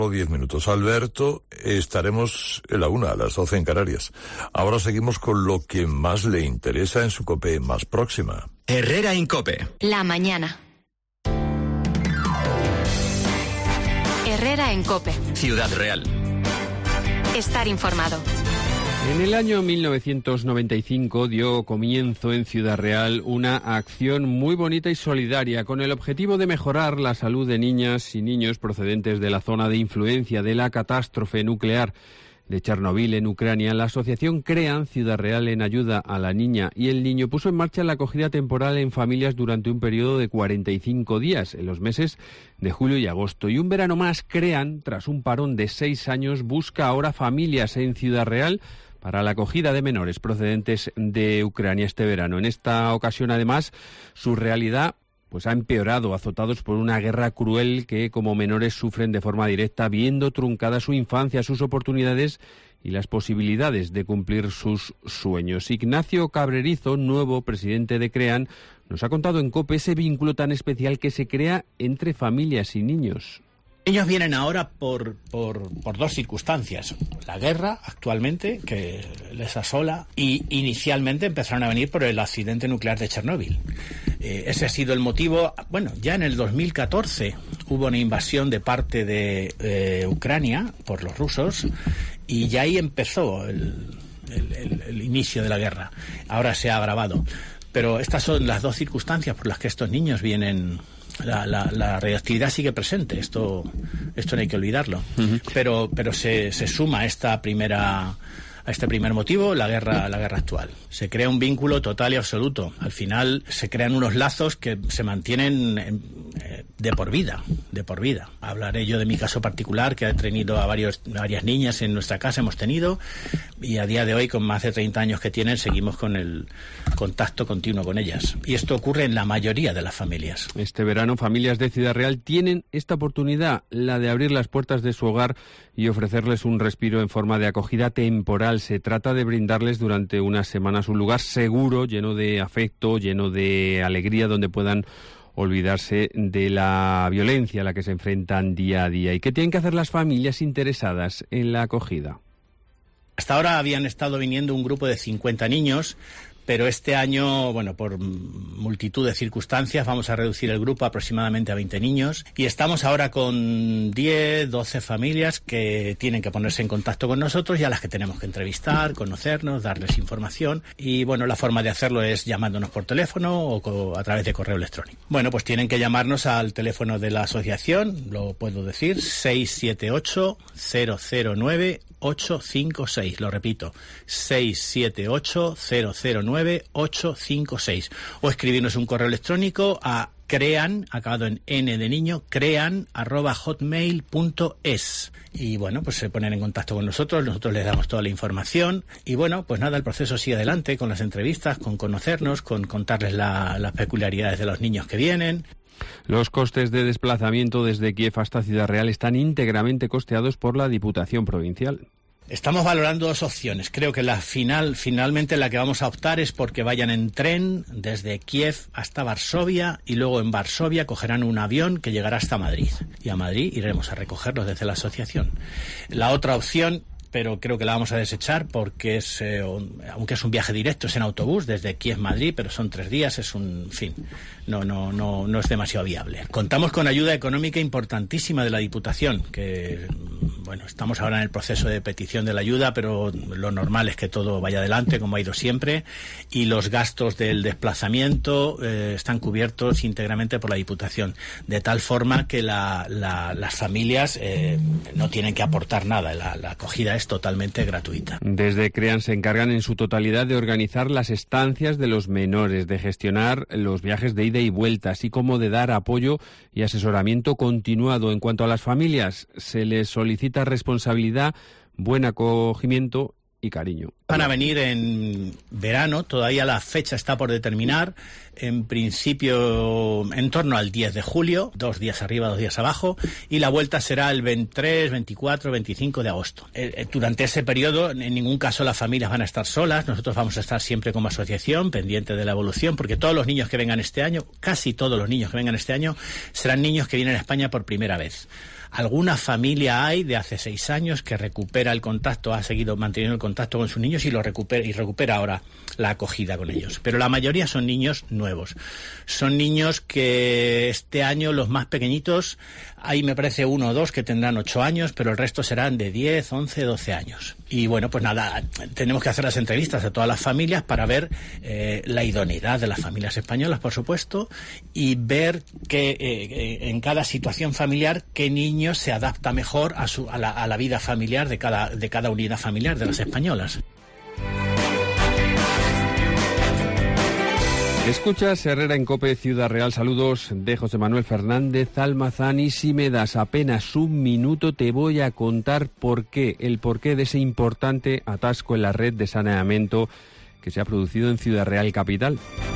10 minutos. Alberto, estaremos en la 1, a las 12 en Canarias. Ahora seguimos con lo que más le interesa en su COPE más próxima. Herrera en COPE. La mañana. Herrera en COPE. Ciudad Real. Estar informado. En el año 1995 dio comienzo en Ciudad Real una acción muy bonita y solidaria con el objetivo de mejorar la salud de niñas y niños procedentes de la zona de influencia de la catástrofe nuclear de Chernobyl en Ucrania. La asociación CREAN Ciudad Real, en ayuda a la niña y el niño, puso en marcha la acogida temporal en familias durante un periodo de 45 días, en los meses de julio y agosto. Y un verano más, CREAN, tras un parón de 6 años, busca ahora familias en Ciudad Real para la acogida de menores procedentes de Ucrania este verano. En esta ocasión, además, su realidad pues ha empeorado, azotados por una guerra cruel que como menores sufren de forma directa, viendo truncada su infancia, sus oportunidades y las posibilidades de cumplir sus sueños. Ignacio Cabrerizo, nuevo presidente de CREAN, nos ha contado en COPE ese vínculo tan especial que se crea entre familias y niños. Ellos vienen ahora por dos circunstancias. La guerra, actualmente, que les asola, y inicialmente empezaron a venir por el accidente nuclear de Chernóbil. Ese ha sido el motivo. Bueno, ya en el 2014 hubo una invasión de parte de Ucrania por los rusos, y ya ahí empezó el inicio de la guerra. Ahora se ha agravado. Pero estas son las dos circunstancias por las que estos niños vienen. La radioactividad sigue presente, esto no hay que olvidarlo. Uh-huh. Pero se suma a este primer motivo, la guerra actual. Se crea un vínculo total y absoluto. Al final se crean unos lazos que se mantienen de por vida. Hablaré yo de mi caso particular, que he tenido a varias niñas en nuestra casa, hemos tenido, y a día de hoy, con más de 30 años que tienen, seguimos con el contacto continuo con ellas. Y esto ocurre en la mayoría de las familias. Este verano, familias de Ciudad Real tienen esta oportunidad, la de abrir las puertas de su hogar y ofrecerles un respiro en forma de acogida temporal. Se trata de brindarles durante unas semanas un lugar seguro, lleno de afecto, lleno de alegría, donde puedan olvidarse de la violencia a la que se enfrentan día a día. ¿Y qué tienen que hacer las familias interesadas en la acogida? Hasta ahora habían estado viniendo un grupo de 50 niños, pero este año, bueno, por multitud de circunstancias, vamos a reducir el grupo aproximadamente a 20 niños, y estamos ahora con 10, 12 familias que tienen que ponerse en contacto con nosotros y a las que tenemos que entrevistar, conocernos, darles información. Y bueno, la forma de hacerlo es llamándonos por teléfono o a través de correo electrónico. Bueno, pues tienen que llamarnos al teléfono de la asociación, lo puedo decir, 678-009-856, lo repito, 678-009-856, o escribirnos un correo electrónico a crean, acabado en n de niño, crean@hotmail.es. Y bueno, pues se ponen en contacto con nosotros les damos toda la información, y bueno, pues nada, el proceso sigue adelante con las entrevistas, con conocernos, con contarles las peculiaridades de los niños que vienen. Los costes de desplazamiento desde Kiev hasta Ciudad Real están íntegramente costeados por la Diputación Provincial. Estamos valorando dos opciones. Creo que finalmente la que vamos a optar es porque vayan en tren desde Kiev hasta Varsovia, y luego en Varsovia cogerán un avión que llegará hasta Madrid. Y a Madrid iremos a recogerlos desde la asociación. La otra opción, pero creo que la vamos a desechar porque aunque es un viaje directo, es en autobús desde Kiev-Madrid, pero son 3 días, no es demasiado viable. Contamos con ayuda económica importantísima de la Diputación, que bueno, estamos ahora en el proceso de petición de la ayuda, pero lo normal es que todo vaya adelante como ha ido siempre, y los gastos del desplazamiento están cubiertos íntegramente por la Diputación, de tal forma que las familias no tienen que aportar nada, la acogida es totalmente gratuita. Desde CREAN se encargan en su totalidad de organizar las estancias de los menores, de gestionar los viajes de ida y vuelta, así como de dar apoyo y asesoramiento continuado. En cuanto a las familias, se les solicita responsabilidad, buen acogimiento y cariño. Van a venir en verano, todavía la fecha está por determinar, en principio en torno al 10 de julio, 2 días arriba, 2 días abajo, y la vuelta será el 23, 24, 25 de agosto. Durante ese periodo, en ningún caso las familias van a estar solas, nosotros vamos a estar siempre como asociación, pendiente de la evolución, porque todos los niños que vengan este año, casi todos los niños que vengan este año, serán niños que vienen a España por primera vez. Alguna familia hay de hace 6 años que recupera el contacto, ha seguido manteniendo el contacto con sus niños y recupera ahora la acogida con ellos. Pero la mayoría son niños nuevos. Son niños que este año, los más pequeñitos, hay me parece 1 o 2 que tendrán 8 años, pero el resto serán de 10, 11, 12 años. Y bueno, pues nada, tenemos que hacer las entrevistas a todas las familias para ver la idoneidad de las familias españolas, por supuesto, y ver que en cada situación familiar qué niño se adapta mejor a la vida familiar de cada unidad familiar de las españolas. Escuchas Herrera en COPE, Ciudad Real. Saludos de José Manuel Fernández Almazán. Y si me das apenas un minuto, te voy a contar el porqué de ese importante atasco en la red de saneamiento que se ha producido en Ciudad Real capital.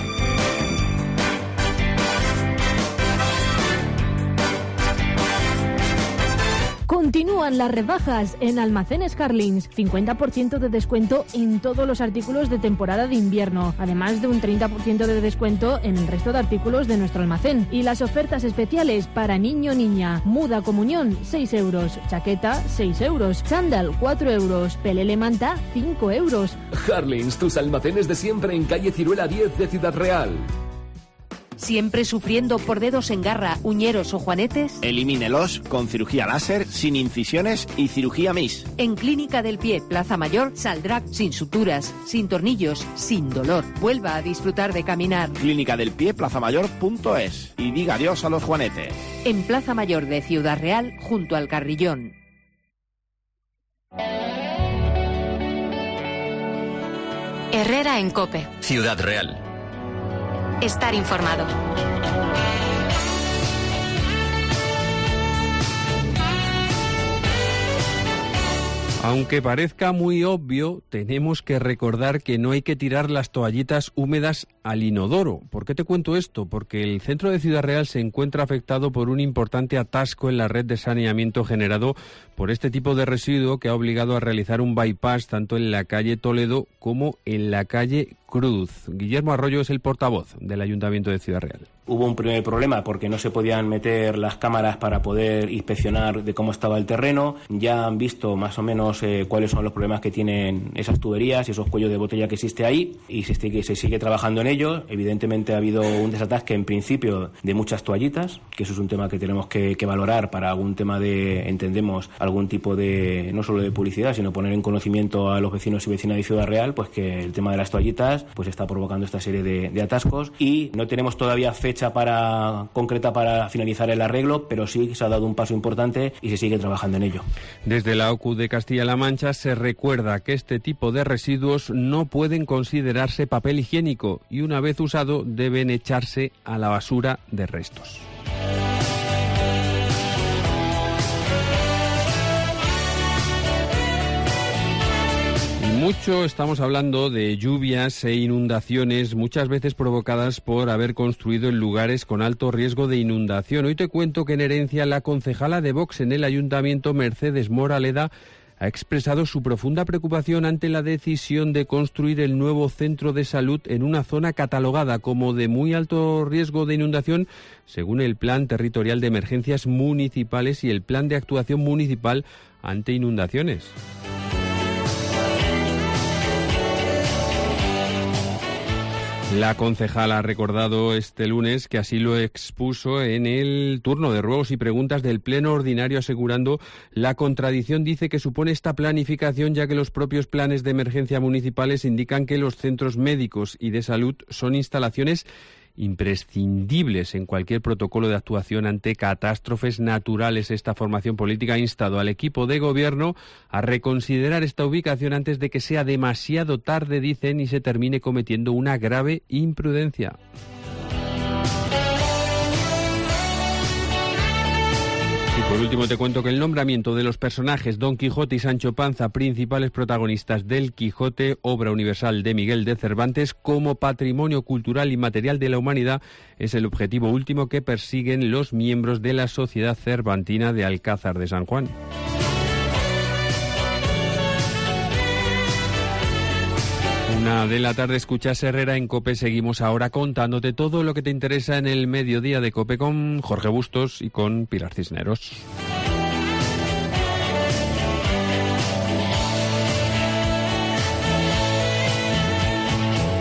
Continúan las rebajas en Almacenes Carlins. 50% de descuento en todos los artículos de temporada de invierno. Además de un 30% de descuento en el resto de artículos de nuestro almacén. Y las ofertas especiales para niño-niña. Muda comunión, 6 euros. Chaqueta, 6 euros. Chándal, 4 euros. Pelele manta, 5 euros. Carlins, tus almacenes de siempre en calle Ciruela 10 de Ciudad Real. ¿Siempre sufriendo por dedos en garra, uñeros o juanetes? Elimínelos con cirugía láser, sin incisiones y cirugía MIS. En Clínica del Pie, Plaza Mayor, saldrá sin suturas, sin tornillos, sin dolor. Vuelva a disfrutar de caminar. Clínica del Pie, plazamayor.es. Y diga adiós a los juanetes. En Plaza Mayor de Ciudad Real, junto al Carrillón. Herrera en COPE. Ciudad Real. Estar informado. Aunque parezca muy obvio, tenemos que recordar que no hay que tirar las toallitas húmedas al inodoro. ¿Por qué te cuento esto? Porque el centro de Ciudad Real se encuentra afectado por un importante atasco en la red de saneamiento generado por este tipo de residuo que ha obligado a realizar un bypass tanto en la calle Toledo como en la calle Cruz. Guillermo Arroyo es el portavoz del Ayuntamiento de Ciudad Real. Hubo un primer problema porque no se podían meter las cámaras para poder inspeccionar de cómo estaba el terreno. Ya han visto más o menos cuáles son los problemas que tienen esas tuberías y esos cuellos de botella que existe ahí y se sigue trabajando en ello. Evidentemente ha habido un desatasque en principio de muchas toallitas, que eso es un tema que tenemos que valorar para algún tema de, entendemos, algún tipo de, no solo de publicidad, sino poner en conocimiento a los vecinos y vecinas de Ciudad Real, pues que el tema de las toallitas pues está provocando esta serie de atascos y no tenemos todavía fecha concreta para finalizar el arreglo, pero sí se ha dado un paso importante y se sigue trabajando en ello. Desde la OCU de Castilla-La Mancha se recuerda que este tipo de residuos no pueden considerarse papel higiénico y una vez usado deben echarse a la basura de restos. Mucho estamos hablando de lluvias e inundaciones, muchas veces provocadas por haber construido en lugares con alto riesgo de inundación. Hoy te cuento que en Herencia la concejala de Vox en el Ayuntamiento, Mercedes Moraleda, ha expresado su profunda preocupación ante la decisión de construir el nuevo centro de salud en una zona catalogada como de muy alto riesgo de inundación, según el Plan Territorial de Emergencias Municipales y el Plan de Actuación Municipal ante Inundaciones. La concejala ha recordado este lunes que así lo expuso en el turno de ruegos y preguntas del Pleno Ordinario, asegurando la contradicción, dice, que supone esta planificación, ya que los propios planes de emergencia municipales indican que los centros médicos y de salud son instalaciones imprescindibles en cualquier protocolo de actuación ante catástrofes naturales. Esta formación política ha instado al equipo de gobierno a reconsiderar esta ubicación antes de que sea demasiado tarde, dicen, y se termine cometiendo una grave imprudencia. Y por último te cuento que el nombramiento de los personajes Don Quijote y Sancho Panza, principales protagonistas del Quijote, obra universal de Miguel de Cervantes, como patrimonio cultural inmaterial de la humanidad, es el objetivo último que persiguen los miembros de la Sociedad Cervantina de Alcázar de San Juan. 1 de la tarde, escuchas Herrera en COPE. Seguimos ahora contándote todo lo que te interesa en el mediodía de COPE con Jorge Bustos y con Pilar Cisneros.